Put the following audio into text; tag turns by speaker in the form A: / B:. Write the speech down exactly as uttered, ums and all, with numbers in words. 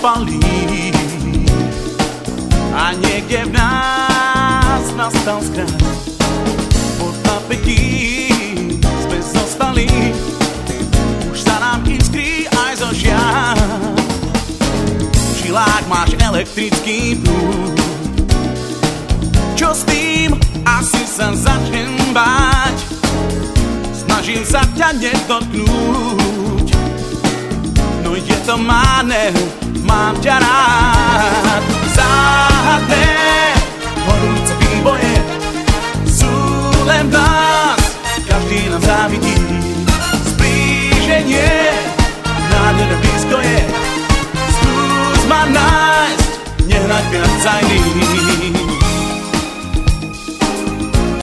A: spali a niekde v nás nastal zkrát. Pod napätí sme zostali, už sa nám iskrí aj zo žiar. V žilách máš elektrický prúd, čo s tým? Asi sa začnem báť, snažím sa ťa nedotknúť, no je to máne, mám ťa rád. Záhadné, horúce výboje sú len v nás, každý nám závidí. Zblíženie, nádherné blízko je, skús ma nájsť, nehľaď viac za iným.